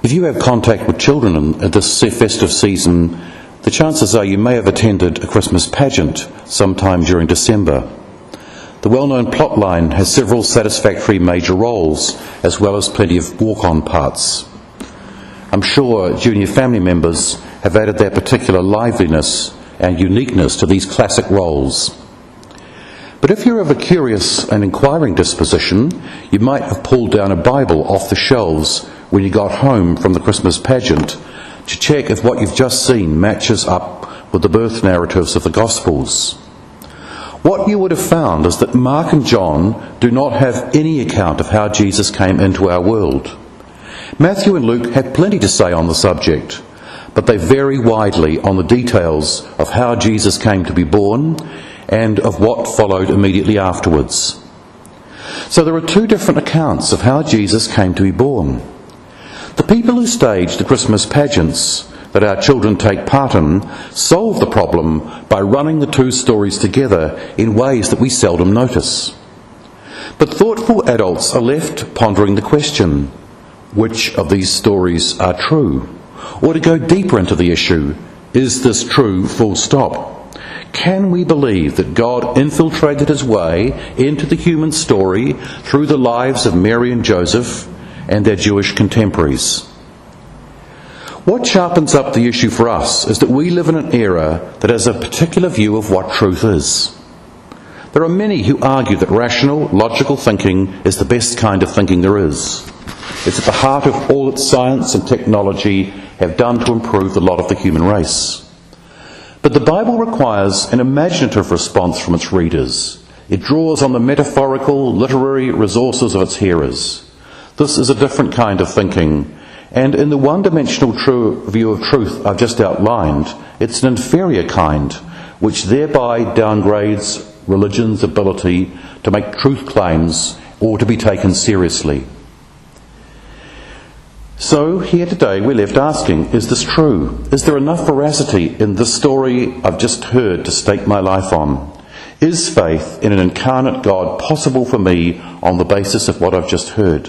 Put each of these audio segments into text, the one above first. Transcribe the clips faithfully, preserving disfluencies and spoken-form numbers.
If you have contact with children at this festive season, the chances are you may have attended a Christmas pageant sometime during December. The well-known plotline has several satisfactory major roles, as well as plenty of walk-on parts. I'm sure junior family members have added their particular liveliness and uniqueness to these classic roles. But if you're of a curious and inquiring disposition, you might have pulled down a Bible off the shelves when you got home from the Christmas pageant to check if what you've just seen matches up with the birth narratives of the Gospels. What you would have found is that Mark and John do not have any account of how Jesus came into our world. Matthew and Luke have plenty to say on the subject, but they vary widely on the details of how Jesus came to be born and of what followed immediately afterwards. So there are two different accounts of how Jesus came to be born. The people who stage the Christmas pageants that our children take part in solve the problem by running the two stories together in ways that we seldom notice. But thoughtful adults are left pondering the question, which of these stories are true? Or to go deeper into the issue, is this true full stop? Can we believe that God infiltrated his way into the human story through the lives of Mary and Joseph and their Jewish contemporaries? What sharpens up the issue for us is that we live in an era that has a particular view of what truth is. There are many who argue that rational, logical thinking is the best kind of thinking there is. It's at the heart of all that science and technology have done to improve the lot of the human race. But the Bible requires an imaginative response from its readers. It draws on the metaphorical, literary resources of its hearers. This is a different kind of thinking, and in the one-dimensional true view of truth I've just outlined, it's an inferior kind, which thereby downgrades religion's ability to make truth claims or to be taken seriously. So, here today we're left asking, is this true? Is there enough veracity in this story I've just heard to stake my life on? Is faith in an incarnate God possible for me on the basis of what I've just heard?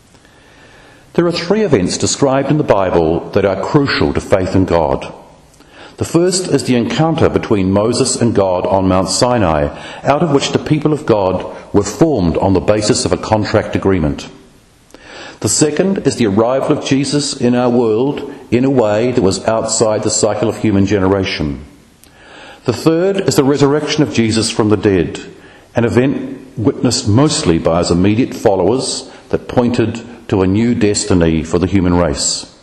There are three events described in the Bible that are crucial to faith in God. The first is the encounter between Moses and God on Mount Sinai, out of which the people of God were formed on the basis of a contract agreement. The second is the arrival of Jesus in our world in a way that was outside the cycle of human generation. The third is the resurrection of Jesus from the dead, an event witnessed mostly by his immediate followers that pointed to a new destiny for the human race.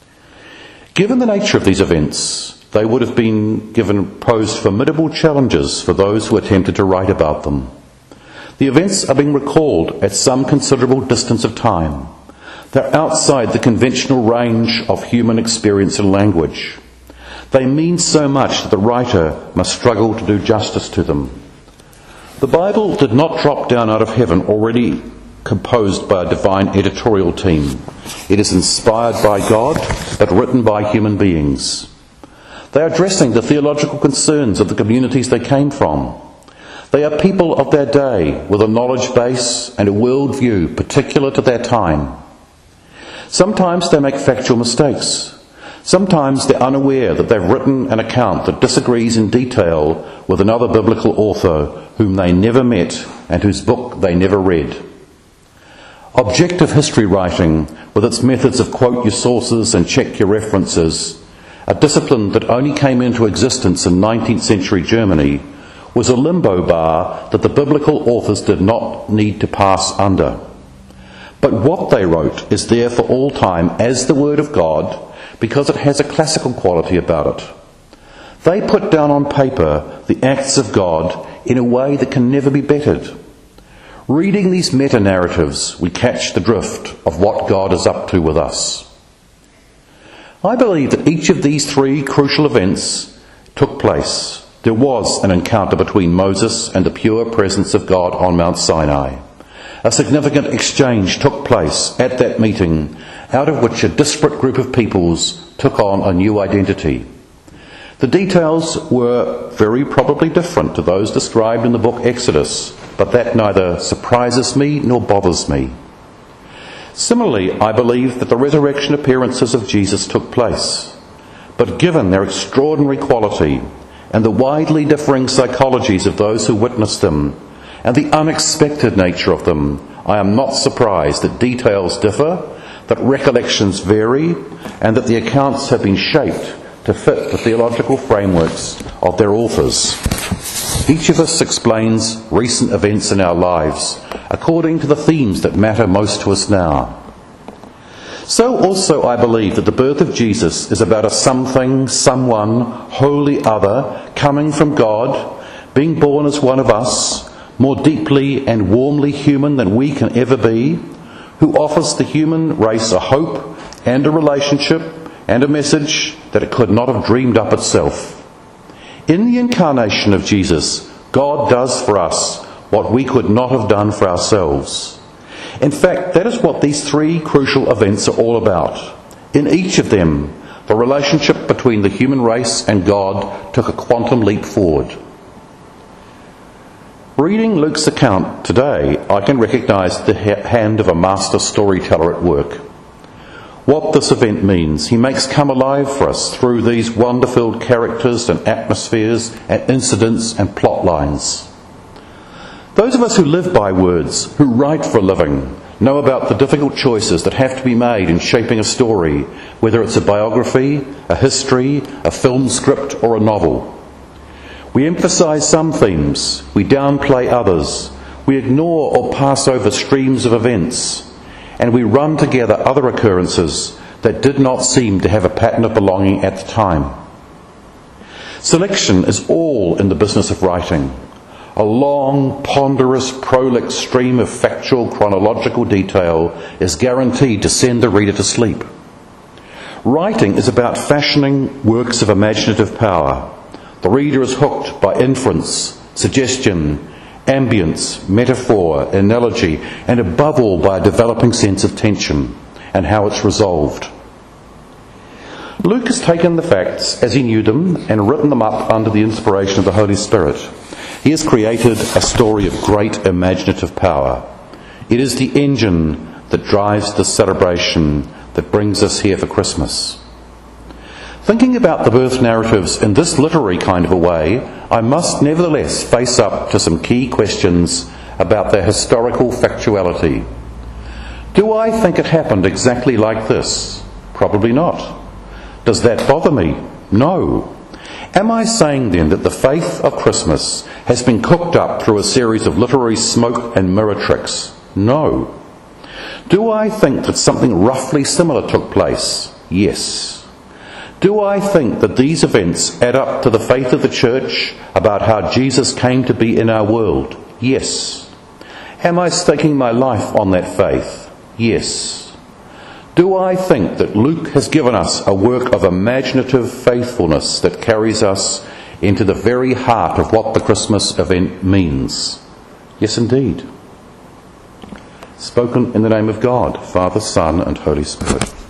Given the nature of these events, they would have been given posed formidable challenges for those who attempted to write about them. The events are being recalled at some considerable distance of time. They're outside the conventional range of human experience and language. They mean so much that the writer must struggle to do justice to them. The Bible did not drop down out of heaven already composed by a divine editorial team. It is inspired by God, but written by human beings. They are addressing the theological concerns of the communities they came from. They are people of their day with a knowledge base and a worldview particular to their time. Sometimes they make factual mistakes. Sometimes they're unaware that they've written an account that disagrees in detail with another biblical author whom they never met and whose book they never read. Objective history writing, with its methods of quote your sources and check your references, a discipline that only came into existence in nineteenth century Germany, was a limbo bar that the biblical authors did not need to pass under. But what they wrote is there for all time as the Word of God because it has a classical quality about it. They put down on paper the acts of God in a way that can never be bettered. Reading these meta-narratives, we catch the drift of what God is up to with us. I believe that each of these three crucial events took place. There was an encounter between Moses and the pure presence of God on Mount Sinai. A significant exchange took place at that meeting, out of which a disparate group of peoples took on a new identity. The details were very probably different to those described in the book Exodus, but that neither surprises me nor bothers me. Similarly, I believe that the resurrection appearances of Jesus took place, but given their extraordinary quality and the widely differing psychologies of those who witnessed them, and the unexpected nature of them, I am not surprised that details differ, that recollections vary, and that the accounts have been shaped to fit the theological frameworks of their authors. Each of us explains recent events in our lives according to the themes that matter most to us now. So also I believe that the birth of Jesus is about a something, someone, wholly other, coming from God, being born as one of us, more deeply and warmly human than we can ever be, who offers the human race a hope and a relationship and a message that it could not have dreamed up itself. In the incarnation of Jesus, God does for us what we could not have done for ourselves. In fact, that is what these three crucial events are all about. In each of them, the relationship between the human race and God took a quantum leap forward. Reading Luke's account today, I can recognise the hand of a master storyteller at work. What this event means, he makes come alive for us through these wonder-filled characters and atmospheres and incidents and plot lines. Those of us who live by words, who write for a living, know about the difficult choices that have to be made in shaping a story, whether it's a biography, a history, a film script or a novel. We emphasise some themes, we downplay others, we ignore or pass over streams of events, and we run together other occurrences that did not seem to have a pattern of belonging at the time. Selection is all in the business of writing. A long, ponderous, prolix stream of factual, chronological detail is guaranteed to send the reader to sleep. Writing is about fashioning works of imaginative power. The reader is hooked by inference, suggestion, ambience, metaphor, analogy, and above all by a developing sense of tension and how it's resolved. Luke has taken the facts as he knew them and written them up under the inspiration of the Holy Spirit. He has created a story of great imaginative power. It is the engine that drives the celebration that brings us here for Christmas. Thinking about the birth narratives in this literary kind of a way, I must nevertheless face up to some key questions about their historical factuality. Do I think it happened exactly like this? Probably not. Does that bother me? No. Am I saying then that the faith of Christmas has been cooked up through a series of literary smoke and mirror tricks? No. Do I think that something roughly similar took place? Yes. Do I think that these events add up to the faith of the Church about how Jesus came to be in our world? Yes. Am I staking my life on that faith? Yes. Do I think that Luke has given us a work of imaginative faithfulness that carries us into the very heart of what the Christmas event means? Yes, indeed. Spoken in the name of God, Father, Son, and Holy Spirit.